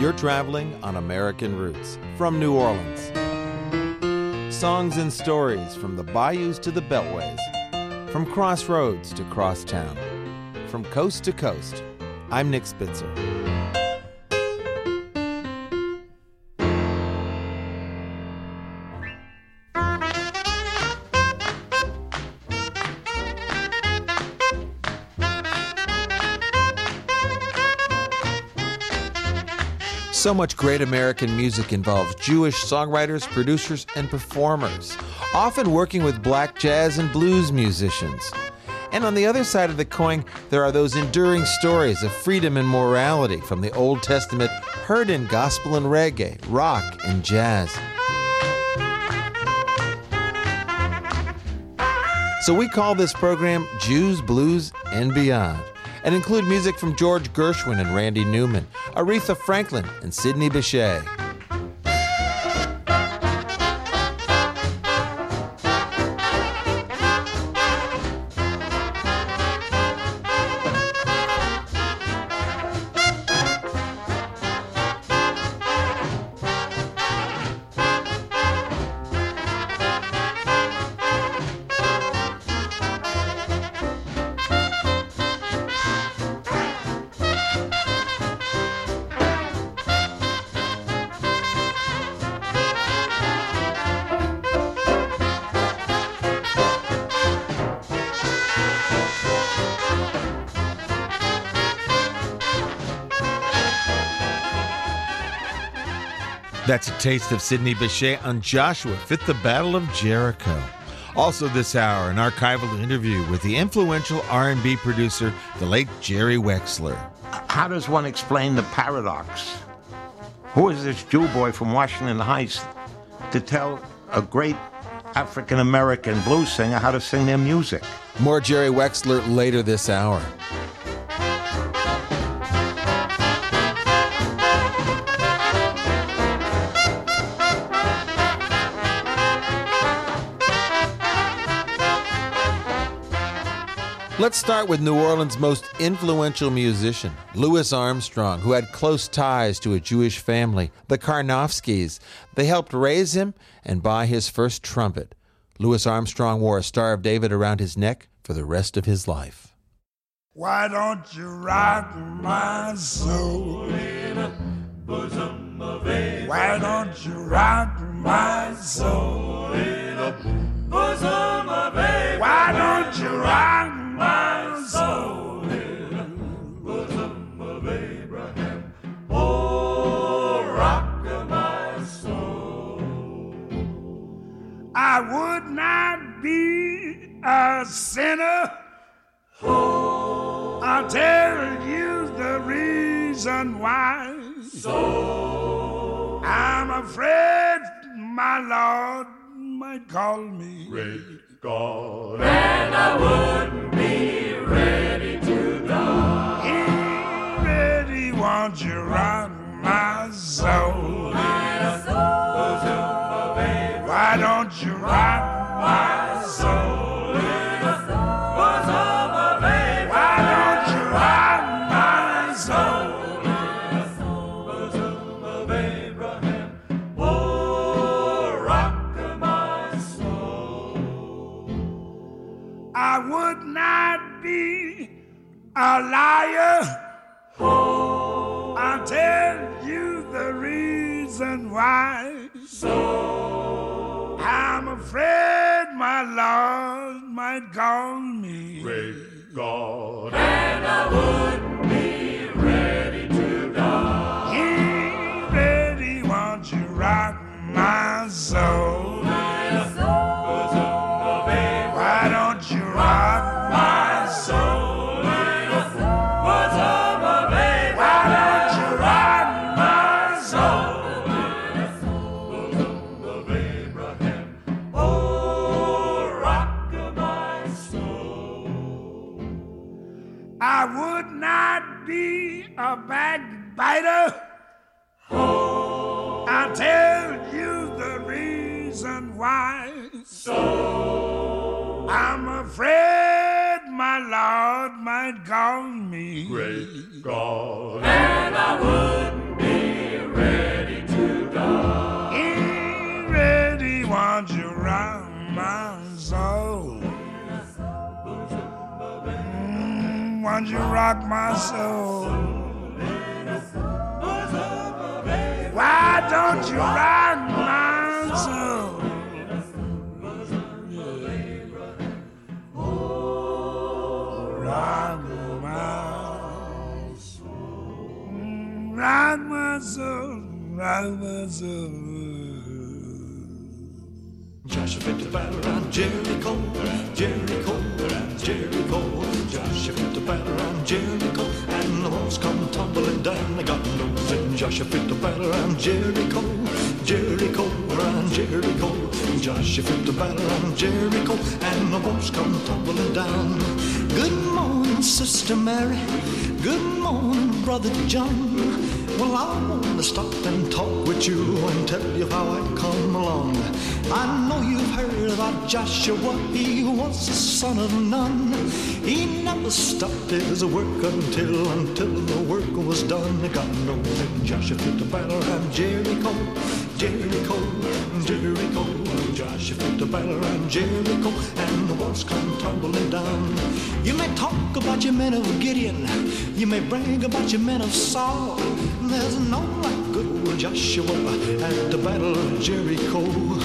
You're traveling on American Roots from New Orleans. Songs and stories from the bayous to the beltways, from crossroads to crosstown, from coast to coast. I'm Nick Spitzer. So much great American music involves Jewish songwriters, producers, and performers, often working with black jazz and blues musicians. And on the other side of the coin, there are those enduring stories of freedom and morality from the Old Testament heard in gospel and reggae, rock and jazz. So we call this program Jews, Blues, and Beyond, and include music from George Gershwin and Randy Newman, Aretha Franklin and Sidney Bechet. That's a taste of Sidney Bechet on Joshua Fit the Battle of Jericho. Also this hour, an archival interview with the influential R&B producer, the late Jerry Wexler. How does one explain the paradox? Who is this Jew boy from Washington Heights to tell a great African-American blues singer how to sing their music? More Jerry Wexler later this hour. Let's start with New Orleans' most influential musician, Louis Armstrong, who had close ties to a Jewish family, the Karnofskys. They helped raise him and buy his first trumpet. Louis Armstrong wore a Star of David around his neck for the rest of his life. Why don't you rock my soul in a bosom of Abraham? Why don't you rock my soul in a bosom of Abraham? Why don't you rock my soul in the bosom of Abraham? Oh, rock my soul. I would not be a sinner. Oh, I'll tell you the reason why. So I'm afraid my Lord might call me. Great God, and I wouldn't be ready to die. He ready, won't you rock my soul? My soul. Why don't you rock my soul? Why don't you rock my soul? I would not be a liar. Oh, I'll tell you the reason why. So I'm afraid my Lord might call me. Great God, and I wouldn't be ready to die. He ready, won't you rock my soul? Why don't you rock my soul in the bosom of Abraham? Why don't you rock my soul in the bosom of Abraham? Oh, rock my soul. I would not be a backbiter. Oh, I'll tell you the reason why. So I'm afraid my Lord might call me. Great God, and I wouldn't be don't you rock my soul? Why don't you rock my soul? Rock my soul. Rock my soul. Rock my soul. Joshua fit the battle around Jericho, Jericho, Jericho. Joshua fit the battle around Jericho, and the walls come tumbling down. I got nose and Joshua fit the battle around Jericho, Jericho, around Jericho. Joshua fit the battle around Jericho, and the walls come tumbling down. Good morning, Sister Mary. Good morning, Brother John. Well, I want to stop and talk with you and tell you how I come along. I know you've heard about Joshua. He was the son of Nun. He never stopped his work until the work was done. God knows that Joshua fit the battle around Jericho, Jericho, Jericho. Joshua fit the battle around Jericho, and the walls come tumbling down. You may talk about your men of Gideon. You may brag about your men of Saul. There's no like good old Joshua at the battle of Jericho.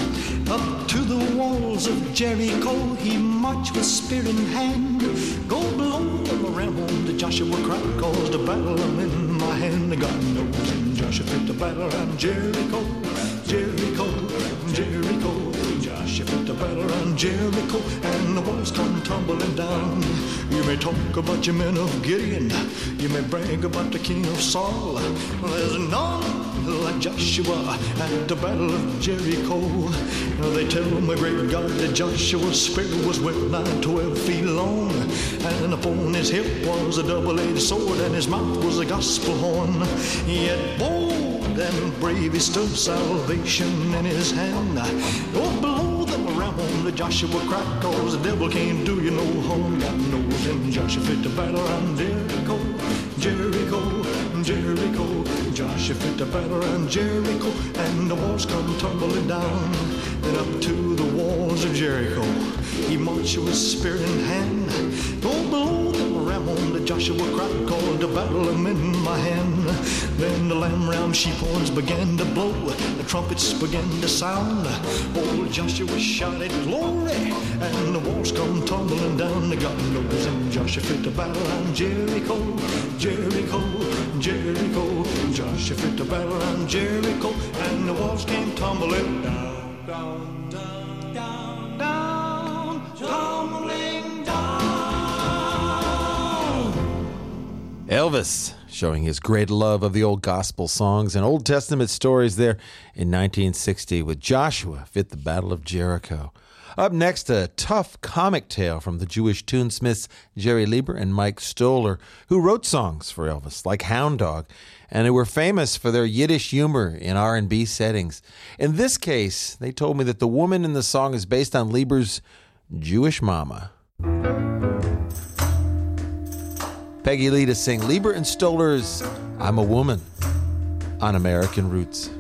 Up to the walls of Jericho he marched with spear in hand. Go below the ramble to Joshua cried, cause the battle I'm in my hand. God knows and Joshua fit the battle around Jericho, Jericho, Jericho. Joshua fit the battle around Jericho, and the walls come tumbling down. You may talk about your men of Gideon. You may brag about the king of Saul. There's none like Joshua at the battle of Jericho. They tell my great God that Joshua's spear was well nigh 12 feet long, and upon his hip was a double-edged sword, and his mouth was a gospel horn. Yet bold and brave he stood, salvation in his hand. Oh, below the ramble that Joshua cried, cause the devil can't do you no harm. God knows and Joshua fit the battle around Jericho, Jericho, Jericho. Joshua fit the battle around Jericho, and the walls come tumbling down. Then up to the walls of Jericho he marched with spear in hand. Go below the ramble that Joshua cried, called the battle I'm in my hand. Then the lamb sheep horns began to blow, the trumpets began to sound. Old Joshua shouted glory, and the walls come tumbling down. God knows and Joshua fit the battle around Jericho, Jericho, Jericho. Joshua fit the battle around Jericho, and the walls came tumbling down, down, down, down, down, tumbling down. Elvis showing his great love of the old gospel songs and Old Testament stories there in 1960 with Joshua fit the Battle of Jericho. Up next, a tough comic tale from the Jewish tunesmiths Jerry Lieber and Mike Stoller, who wrote songs for Elvis, like Hound Dog, and who were famous for their Yiddish humor in R&B settings. In this case, they told me that the woman in the song is based on Lieber's Jewish mama. Peggy Lee to sing Lieber and Stoller's I'm a Woman on American Roots.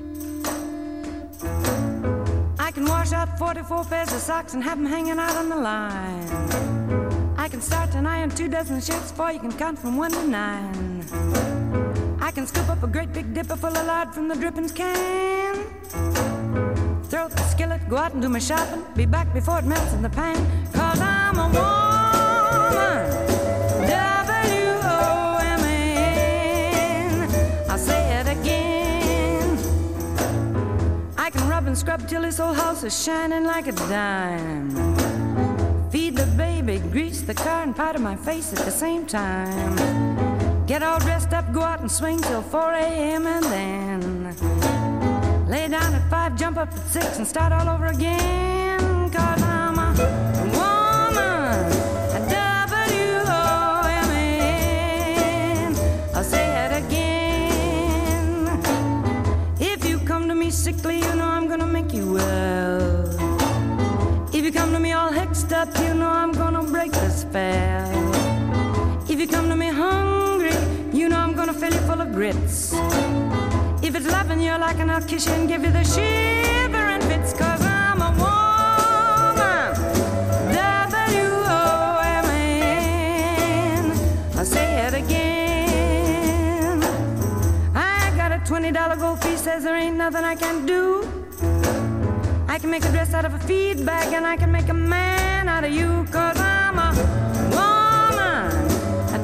I can wash out 44 pairs of socks and have them hanging out on the line. I can start to iron 2 dozen shirts before you can count from 1 to 9. I can scoop up a great big dipper full of lard from the drippings can. Throw up the skillet, go out and do my shopping, be back before it melts in the pan. Cause I'm a woman, W-O-M-A-N. I'll say it again. I can rub and scrub till this whole house is shining like a dime. Feed the baby, grease the car, and powder my face at the same time. Get all dressed up, go out and swing till 4 a.m. and then lay down at 5, jump up at 6 and start all over again. Cause I'm a woman, a W-O-M-A-N. I'll say it again. If you come to me sickly, you know I'm gonna make you well. If you come to me all hexed up, you know I'm gonna break the spell. If you come to me hungry, you know I'm gonna fill you full of grits. If it's loving you like, and I'll kiss you and give you the shivering fits. Cause I'm a woman, W-O-M-A-N. I'll say $20 gold fee says there ain't nothing I can do. I can make a dress out of a feed bag, and I can make a man out of you, 'cause I'm a woman, a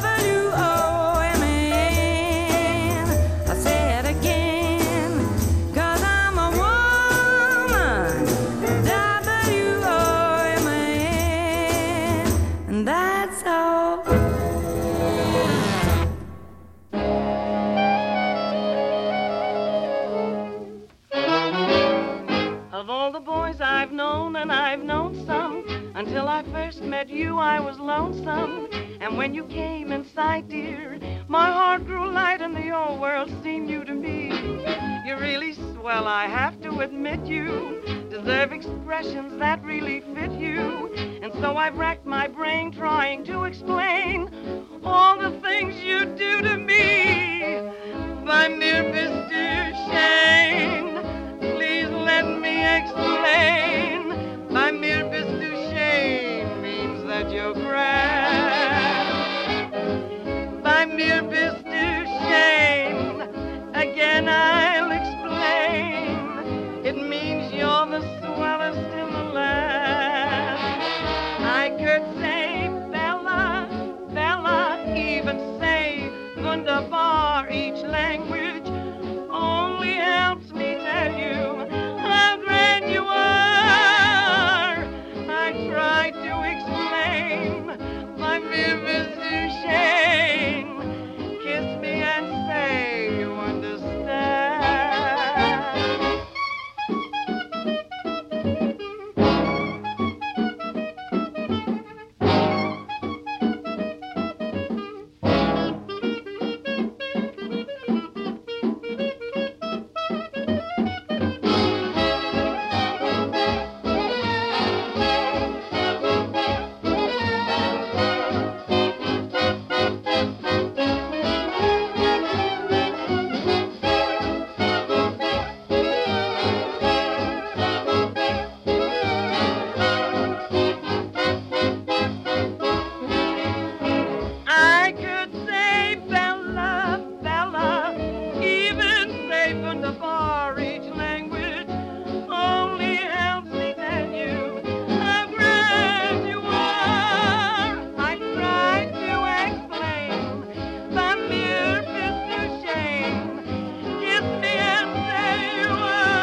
W-O-M-A-N. I say it again, 'cause I'm a woman, W-O-M-A-N. And that's all. Of all the boys I've known, and I've known some, until I first met you I was lonesome. And when you came in sight, dear, my heart grew light and the whole world seemed new to me. You're really swell, I have to admit you deserve expressions that really fit you. And so I've racked my brain trying to explain all the things you do to me. My dear Mr. Shane, please let me explain. My mere Mr. Shane means that you're grand. My mere Mr. Shane, again I'll explain. It means you're the swellest in the land. I could say Bella, Bella, even say wunderbar. Each language only helps me tell you how grand you are. I tried to explain, my dear Mr. Shane. Kiss me and say you understand. I could say Bella, Bella, even say wunderbar. Each language only helps me tell you how grand you are. I tried to explain by mere Mr. Shane. Kiss me and say you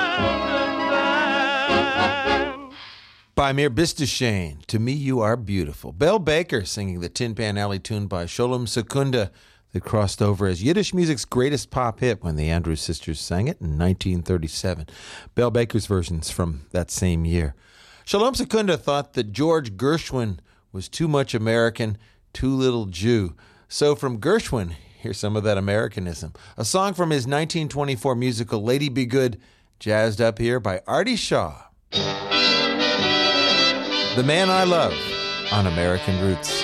understand. By Mir Bistashane, To Me You Are Beautiful. Belle Baker singing the Tin Pan Alley tune by Sholem Sekunda that crossed over as Yiddish music's greatest pop hit when the Andrews Sisters sang it in 1937. Belle Baker's version's from that same year. Sholem Sekunda thought that George Gershwin was too much American, too little Jew. So from Gershwin, here's some of that Americanism. A song from his 1924 musical Lady Be Good, jazzed up here by Artie Shaw. The Man I Love on American Roots.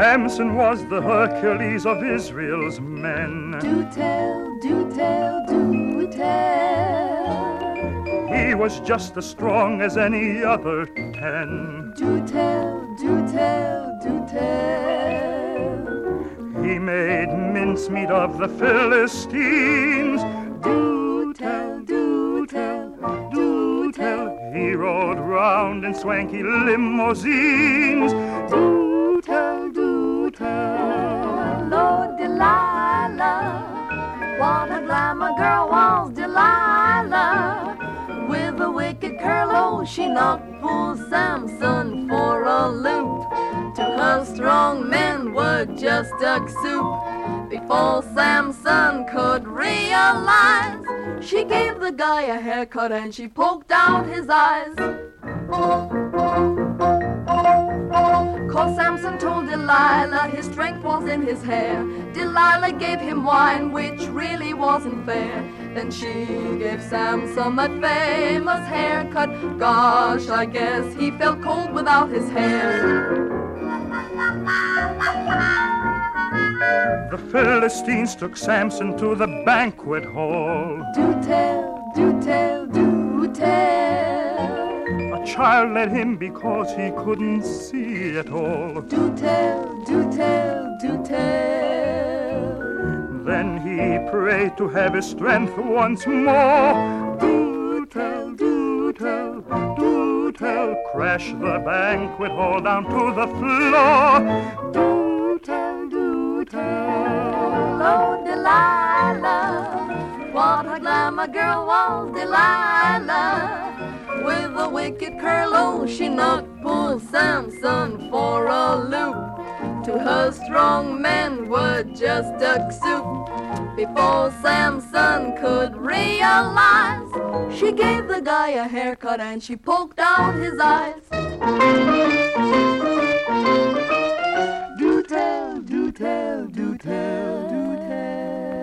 Samson was the Hercules of Israel's men. Do tell, do tell, do tell. He was just as strong as any other 10. Do tell, do tell, do tell. He made mincemeat of the Philistines. Do tell, do tell, do tell. He rode round in swanky limousines. Do tell, do tell. Lord Delilah, what a glamour girl was Delilah. With a wicked curl, oh, she knocked poor Samson for a loop. To her, strong men were just duck soup. Before Samson could realize, she gave the guy a haircut and she poked out his eyes. Cause Samson told Delilah his strength was in his hair. Delilah gave him wine, which really wasn't fair. Then she gave Samson that famous haircut. Gosh, I guess he felt cold without his hair. The Philistines took Samson to the banquet hall. Do tell, do tell, do tell. A child led him because he couldn't see at all. Do tell, do tell, do tell. Then he prayed to have his strength once more. Do tell, do tell, do tell. Crash the banquet hall down to the floor. Do tell, do tell. Oh, Delilah, what a glamour girl was Delilah. With a wicked curl, oh, she knocked poor Samson for a loop. To her, strong men were just duck soup. Before Samson could realize, she gave the guy a haircut and she poked out his eyes. Do tell, do tell, do tell, do tell.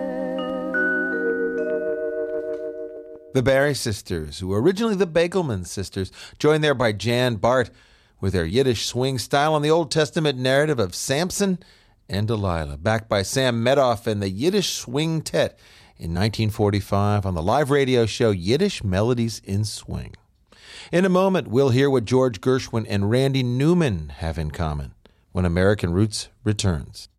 The Barry Sisters, who were originally the Bagelman Sisters, joined there by Jan Bart with their Yiddish swing style on the Old Testament narrative of Samson and Delilah, backed by Sam Medoff and the Yiddish Swing Tet in 1945 on the live radio show Yiddish Melodies in Swing. In a moment, we'll hear what George Gershwin and Randy Newman have in common when American Roots returns.